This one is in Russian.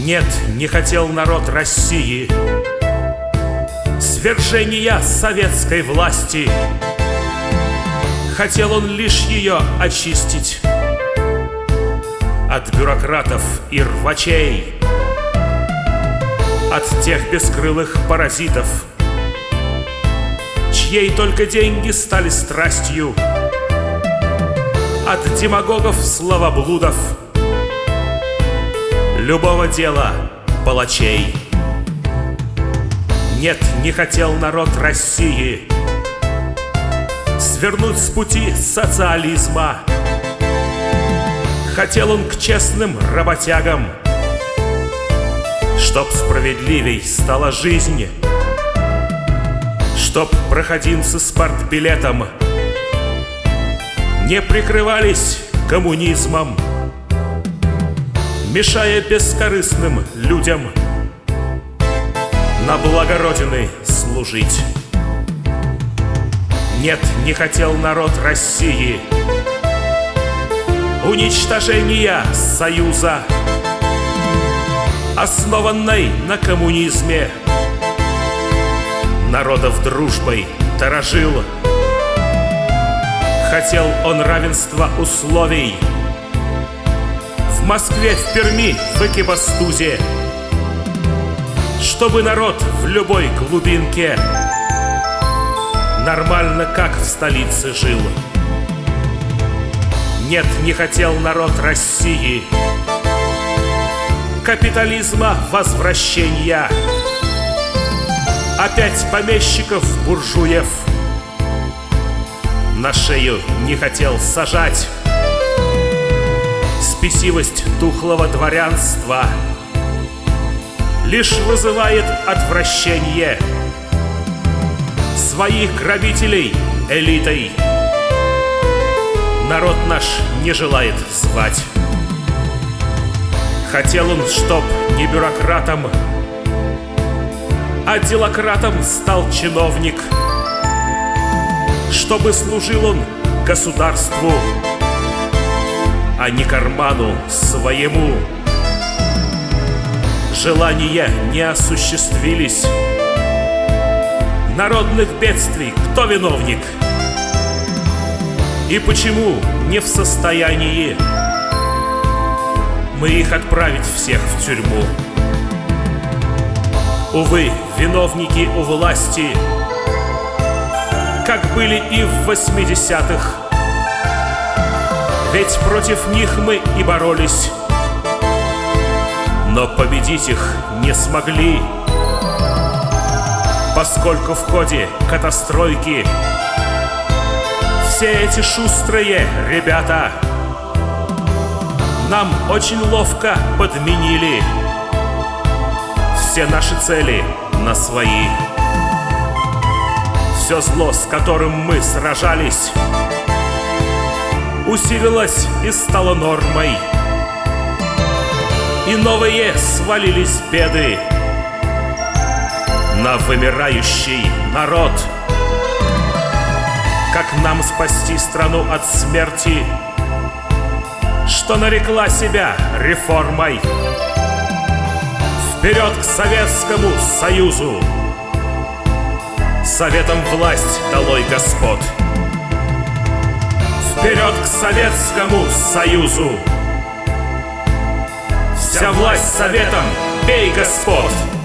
Нет, не хотел народ России свержения советской власти. Хотел он лишь ее очистить от бюрократов и рвачей, от тех бескрылых паразитов, чьей только деньги стали страстью, от демагогов-словоблудов, любого дела палачей. Нет, не хотел народ России свернуть с пути социализма. Хотел он к честным работягам, чтоб справедливей стала жизнь, чтоб проходимцы с партбилетом не прикрывались коммунизмом, мешая бескорыстным людям на благо Родины служить. Нет, не хотел народ России уничтожения Союза, основанной на коммунизме. Народов дружбой дорожил. Хотел он равенства условий в Москве, в Перми, в Экибастузе, чтобы народ в любой глубинке нормально, как в столице, жил. Нет, не хотел народ России капитализма возвращения, опять помещиков, буржуев на шею не хотел сажать. Спесивость тухлого дворянства лишь вызывает отвращение. Своих грабителей элитой народ наш не желает звать. Хотел он, чтоб не бюрократом, а делократом стал чиновник, чтобы служил он государству, а не карману своему. Желания не осуществились. Народных бедствий кто виновник? И почему не в состоянии мы их отправить всех в тюрьму? Увы, виновники у власти, как были и в 80-х. Ведь против них мы и боролись, но победить их не смогли, поскольку в ходе катастройки все эти шустрые ребята нам очень ловко подменили все наши цели на свои. Все зло, с которым мы сражались, усилилось и стало нормой, и новые свалились беды на вымирающий народ. Как нам спасти страну от смерти, что нарекла себя реформой? Вперед к Советскому Союзу! Советам власть долой господ! Вперед к Советскому Союзу! Вся власть советам, бей господ!